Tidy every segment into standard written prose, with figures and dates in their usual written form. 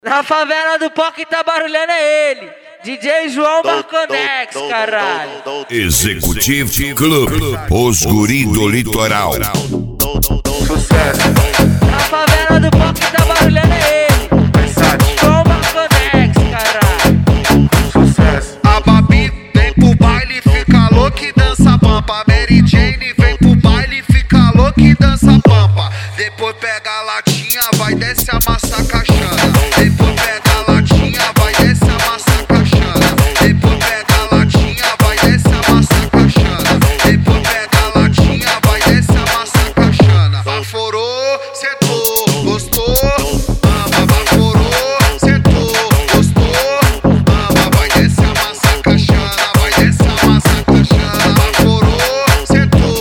Na favela do POC tá barulhando é ele, DJ João Marconex, caralho. Executive Club, os guri do litoral. Sucesso. Na favela do POC tá barulhando é ele, João Marconex, caralho. Sucesso. A Babi vem pro baile, fica louca e dança pampa. Mary Jane vem pro baile, fica louca e dança pampa. Depois pega a latinha, vai desce a massa caixana. Depois pega a latinha, vai desce a massa caixana. Depois pega a latinha, vai desce a massa caixana. Depois pega a latinha, vai desce a massa caixana. Baforou, sentou, gostou. Baforou, sentou, gostou. Vai desce a massa caixana, vai desce a massa caixana. Baforou, sentou,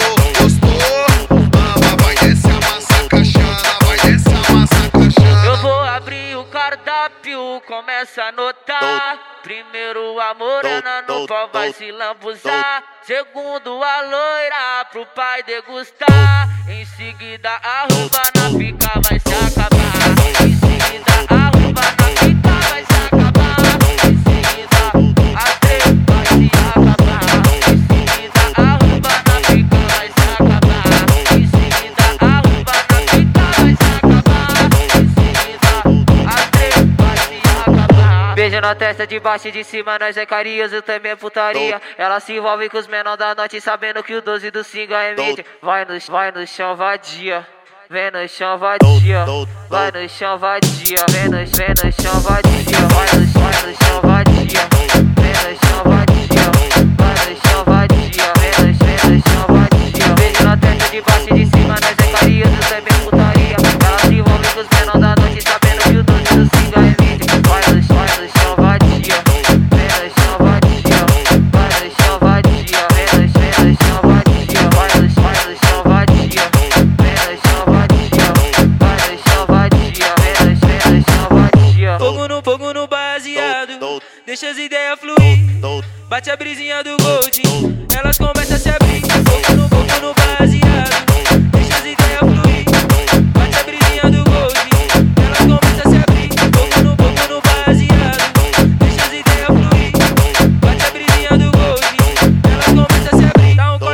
gostou. Vai desce a massa caixana, vai desce a massa caixana. Eu vou abrir o cardápio, começa a anotar. Primeiro a morena no pau vai se lambuzar. Segundo a loira pro pai degustar. Em seguida a ruva na pica vai se acabar. Em seguida a ruva na pica vai se acabar. Em seguida a treta vai se acabar. Em seguida a ruva na pica vai se acabar. Em seguida a ruva na pica vai se acabar. Em seguida a treta vai se acabar. Beijo na testa de baixo e de cima, nós é carinhoso, também é putaria. Ela se envolve com os menores da noite, sabendo que o 12 do singa é mídia. Vai no chão vadia, vem no chão vadia. Vai no chão vadia, vem no chão vadia. Vai no chão vadia, vem no chão vadia. Vai no chão vadia, vem no chão vadia. Beijo na testa de baixo e de cima, nós é carinhoso, também é putaria. Ela se envolve com os menores da noite, sabendo que o 12 do singa é mídia. Vai no chão vadia, vem no chão vadia. Vai no chão vadia, vem no chão vadia. Vai no chão vadia, vem no chão vadia. Vai no chão vadia, vem no chão vadia. Fogo no baseado, deixa as ideias fluir. Bate a brisinha do Gold, elas começam a se abrir. Fogo no baseado, deixa as ideias fluir. Bate a brisinha do Gold, elas começam a se abrir. Fogo no baseado, deixa as ideias fluir. Bate a brisinha do Gold, elas começam a se abrir.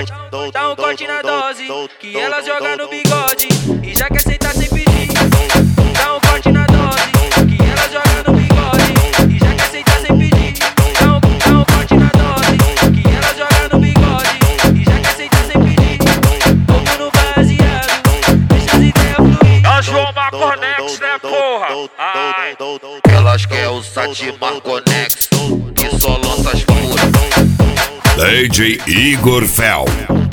Dá um corte na dose, que elas jogam no bigode e já quer sentar sem pedir. Dá um corte na dose, que elas jogam no bigode e já quer sentar sem pedir. Dá um corte na dose, que elas jogam no bigode e já quer sentar sem pedir. Fogo no baseado, deixa as ideias fluir. É o João Marconex, né, porra? Ai. Elas querem o Sati Marconex, que só lança as furas. DJ Igor Fel.